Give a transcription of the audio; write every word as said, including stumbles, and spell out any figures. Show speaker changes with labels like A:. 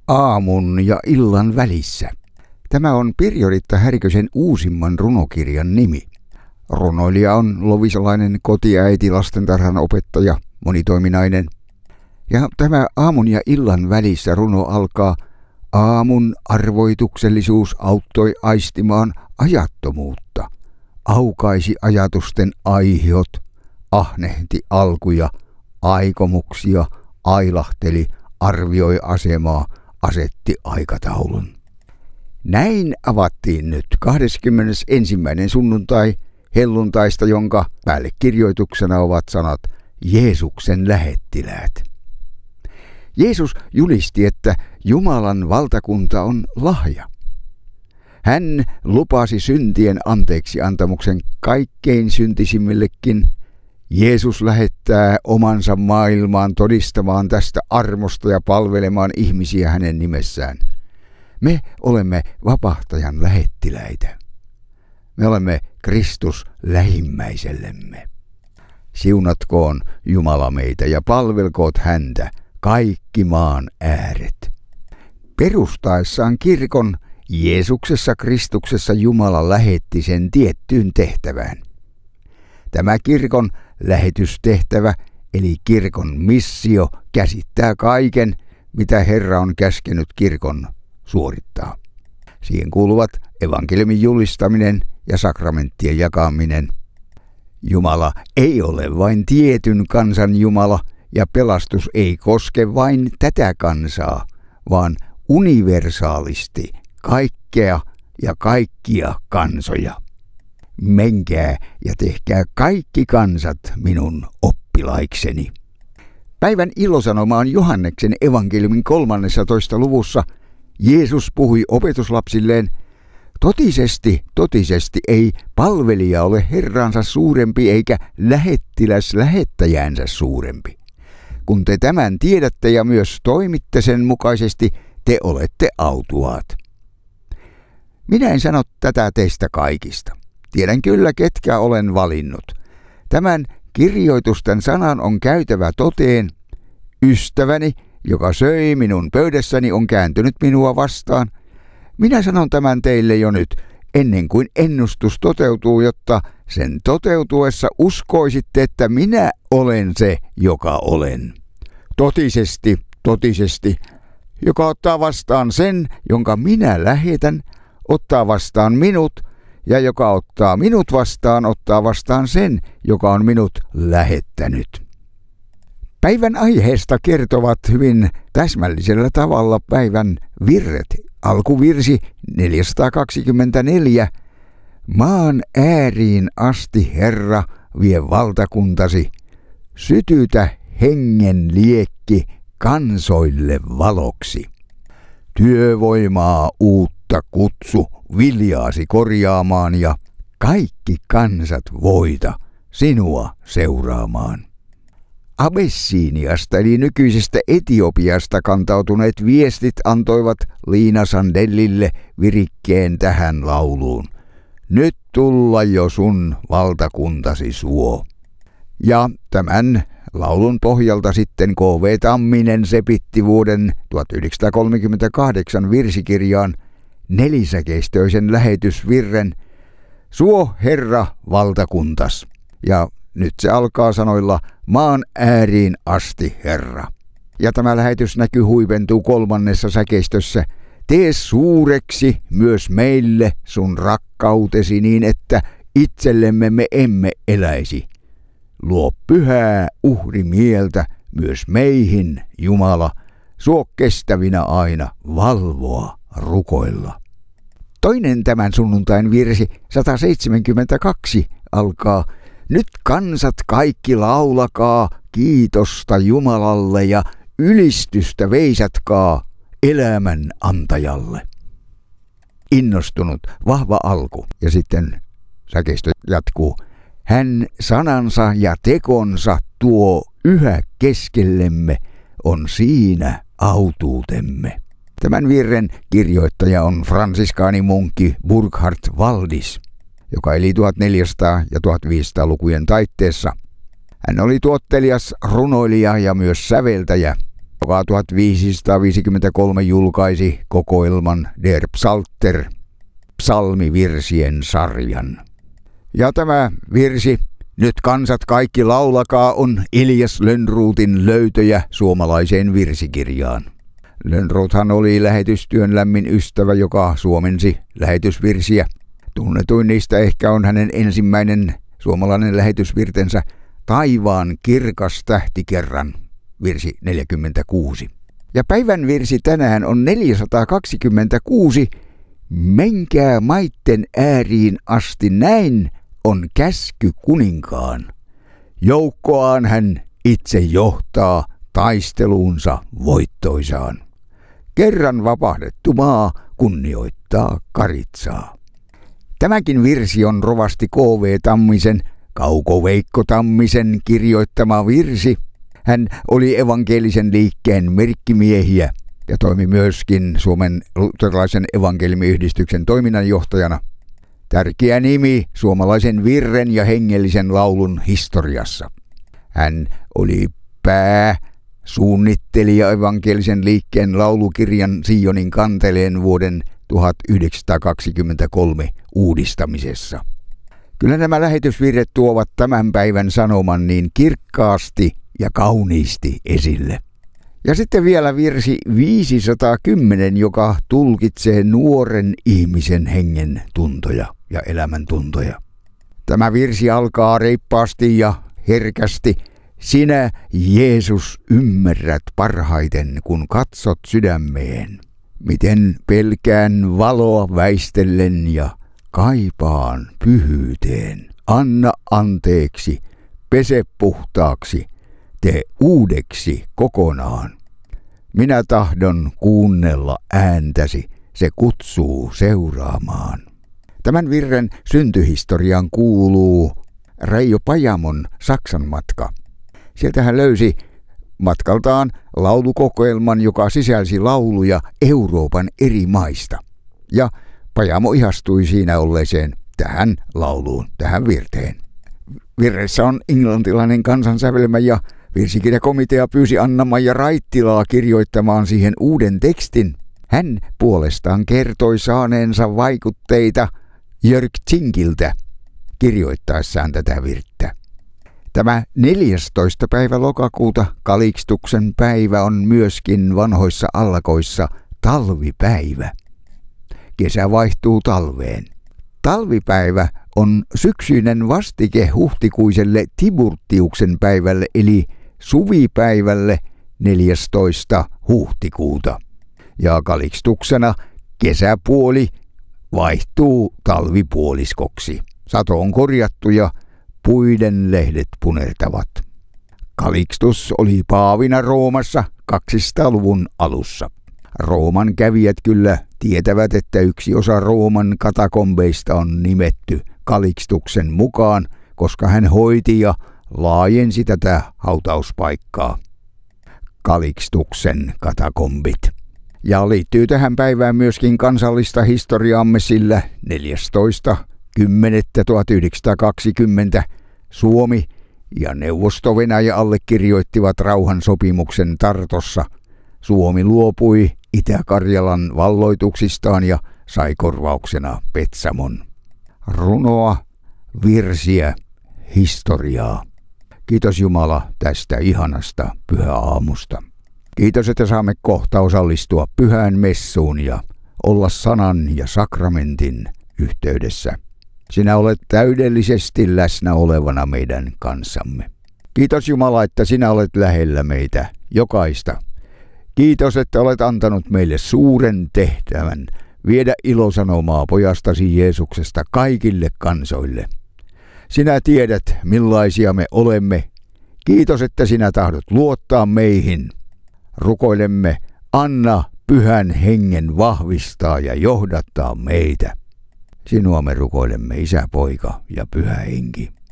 A: Aamun ja illan välissä. Tämä on Pirjo-Riitta Härkösen uusimman runokirjan nimi. Runoilija on lovisalainen kotiäiti, lastentarhan opettaja, monitoiminainen. Ja tämä aamun ja illan välissä runo alkaa: aamun arvoituksellisuus auttoi aistimaan ajattomuutta, aukaisi ajatusten aihiot, ahnehti alkuja, aikomuksia, ailahteli, arvioi asemaa, asetti aikataulun. Näin avattiin nyt kahdeskymmenesensimmäinen sunnuntai helluntaista, jonka päälle kirjoituksena ovat sanat Jeesuksen lähettiläät. Jeesus julisti, että Jumalan valtakunta on lahja. Hän lupasi syntien anteeksi antamuksen kaikkein syntisimmillekin. Jeesus lähettää omansa maailmaan todistamaan tästä armosta ja palvelemaan ihmisiä hänen nimessään. Me olemme vapahtajan lähettiläitä. Me olemme Kristus lähimmäisellemme. Siunatkoon Jumala meitä ja palvelkoot häntä kaikki maan ääret. Perustaessaan kirkon Jeesuksessa Kristuksessa Jumala lähetti sen tiettyyn tehtävään. Tämä kirkon lähetystehtävä, eli kirkon missio, käsittää kaiken, mitä Herra on käskenyt kirkon suorittaa. Siihen kuuluvat evankeliumin julistaminen ja sakramenttien jakaminen. Jumala ei ole vain tietyn kansan Jumala, ja pelastus ei koske vain tätä kansaa, vaan universaalisti kaikkea ja kaikkia kansoja. Menkää ja tehkää kaikki kansat minun oppilaikseni. Päivän ilosanoma on Johanneksen evankeliumin kolmannessatoista luvussa. Jeesus puhui opetuslapsilleen: totisesti, totisesti ei palvelija ole herransa suurempi eikä lähettiläs lähettäjäänsä suurempi. Kun te tämän tiedätte ja myös toimitte sen mukaisesti, te olette autuaat. Minä en sano tätä teistä kaikista. Tiedän kyllä, ketkä olen valinnut. Tämän kirjoitusten sanan on käytävä toteen. Ystäväni, joka söi minun pöydässäni, on kääntynyt minua vastaan. Minä sanon tämän teille jo nyt, ennen kuin ennustus toteutuu, jotta sen toteutuessa uskoisitte, että minä olen se, joka olen. Totisesti, totisesti, joka ottaa vastaan sen, jonka minä lähetän, ottaa vastaan minut, ja joka ottaa minut vastaan, ottaa vastaan sen, joka on minut lähettänyt. Päivän aiheesta kertovat hyvin täsmällisellä tavalla päivän virret. Alkuvirsi neljäsataakaksikymmentäneljä. Maan ääriin asti, Herra, vie valtakuntasi. Sytytä hengen liekki kansoille valoksi. Työvoimaa uutta kutsu viljaasi korjaamaan ja kaikki kansat voita sinua seuraamaan. Abessiiniasta eli nykyisestä Etiopiasta kantautuneet viestit antoivat Liina Sandellille virikkeen tähän lauluun: nyt tulla jo sun valtakuntasi suo. Ja tämän laulun pohjalta sitten K V Tamminen sepitti vuoden tuhatyhdeksänsataakolmekymmentäkahdeksan virsikirjaan nelisäkeistöisen lähetysvirren Suo Herra valtakuntas. Ja nyt se alkaa sanoilla maan ääriin asti, Herra. Ja tämä lähetys näkyy huipentuu kolmannessa säkeistössä: tee suureksi myös meille sun rakkautesi niin, että itsellemme me emme eläisi. Luo pyhää uhrimieltä myös meihin, Jumala, suo kestävinä aina valvoa rukoilla. Toinen tämän sunnuntain virsi sataseitsemänkymmentäkaksi alkaa: nyt kansat kaikki laulakaa kiitosta Jumalalle ja ylistystä veisatkaa elämän antajalle. Innostunut, vahva alku. Ja sitten säkeistö jatkuu: hän sanansa ja tekonsa tuo yhä keskellemme, on siinä autuutemme. Tämän virren kirjoittaja on fransiskaanimunkki Burkhard Waldis, joka eli tuhatneljäsataa- ja tuhatviisisataa-lukujen taitteessa. Hän oli tuottelias runoilija ja myös säveltäjä. joka tuhatviisisataaviisikymmentäkolme julkaisi kokoelman Der Psalter, psalmivirsien sarjan. Ja tämä virsi, nyt kansat kaikki laulakaa, on Elias Lönnrothin löytöjä suomalaiseen virsikirjaan. Lönnrothhan oli lähetystyön lämmin ystävä, joka suomensi lähetysvirsiä. Tunnetuin niistä ehkä on hänen ensimmäinen suomalainen lähetysvirtensä Taivaan kirkas tähti kerran, virsi neljäkymmentäkuusi. Ja päivän virsi tänään on neljäsataakaksikymmentäkuusi. Menkää maitten ääriin asti, näin on käsky kuninkaan. Joukkoaan hän itse johtaa taisteluunsa voittoisaan. Kerran vapahdettu maa kunnioittaa karitsaa. Tämäkin virsi on rovasti K V Tammisen, Kauko Veikko Tammisen kirjoittama virsi. Hän oli evankelisen liikkeen merkkimiehiä ja toimi myöskin Suomen luterilaisen evankelimiyhdistyksen toiminnanjohtajana. Tärkeä nimi suomalaisen virren ja hengellisen laulun historiassa. Hän oli pää suunnittelija evankelisen liikkeen laulukirjan Sionin kanteleen vuoden tuhatyhdeksänsataakaksikymmentäkolme uudistamisessa. Kyllä nämä lähetysvirret tuovat tämän päivän sanoman niin kirkkaasti ja kauniisti esille. Ja sitten vielä virsi viisisataakymmenen, joka tulkitsee nuoren ihmisen hengen tuntoja ja elämän tuntoja. Tämä virsi alkaa reippaasti ja herkästi. Sinä, Jeesus, ymmärrät parhaiten, kun katsot sydämeen, miten pelkään valoa väistellen ja kaipaan pyhyyteen. Anna anteeksi, pese puhtaaksi, tee uudeksi kokonaan. Minä tahdon kuunnella ääntäsi, se kutsuu seuraamaan. Tämän virren syntyhistoriaan kuuluu Reijo Pajamon Saksan matka. Sieltä hän löysi matkaltaan laulukokoelman, joka sisälsi lauluja Euroopan eri maista. Ja Pajamo ihastui siinä olleeseen tähän lauluun, tähän virteen. Virressä on englantilainen kansansävelmä ja virsikirjakomitea pyysi Anna-Maija Raittilaa kirjoittamaan siihen uuden tekstin. Hän puolestaan kertoi saaneensa vaikutteita Jörg Zinkiltä kirjoittaessaan tätä virttä. Tämä neljästoista päivä lokakuuta Kalikstuksen päivä on myöskin vanhoissa allakoissa talvipäivä. Kesä vaihtuu talveen. Talvipäivä on syksyinen vastike huhtikuiselle Tiburtiuksen päivälle eli suvipäivälle neljästoista huhtikuuta. Ja Kalikstuksena kesäpuoli vaihtuu talvipuoliskoksi. Sato on korjattu ja puiden lehdet punertavat. Kalikstus oli paavina Roomassa kaksisataaluvun alussa. Rooman kävijät kyllä tietävät, että yksi osa Rooman katakombeista on nimetty Kalikstuksen mukaan, koska hän hoiti ja laajensi tätä hautauspaikkaa. Kalikstuksen katakombit. Ja liittyy tähän päivään myöskin kansallista historiaamme, sillä neljästoista kymmenettä tuhatyhdeksänsataakaksikymmentä Suomi ja Neuvosto-Venäjä allekirjoittivat rauhansopimuksen Tartossa. Suomi luopui Itä-Karjalan valloituksistaan ja sai korvauksena Petsamon. Runoa, virsiä, historiaa. Kiitos Jumala tästä ihanasta pyhäaamusta. Kiitos, että saamme kohta osallistua pyhään messuun ja olla sanan ja sakramentin yhteydessä. Sinä olet täydellisesti läsnä olevana meidän kanssamme. Kiitos Jumala, että sinä olet lähellä meitä jokaista. Kiitos, että olet antanut meille suuren tehtävän viedä ilosanomaa pojastasi Jeesuksesta kaikille kansoille. Sinä tiedät, millaisia me olemme. Kiitos, että sinä tahdot luottaa meihin. Rukoilemme, anna pyhän hengen vahvistaa ja johdattaa meitä. Sinua me rukoilemme, Isä, Poika ja Pyhä Henki.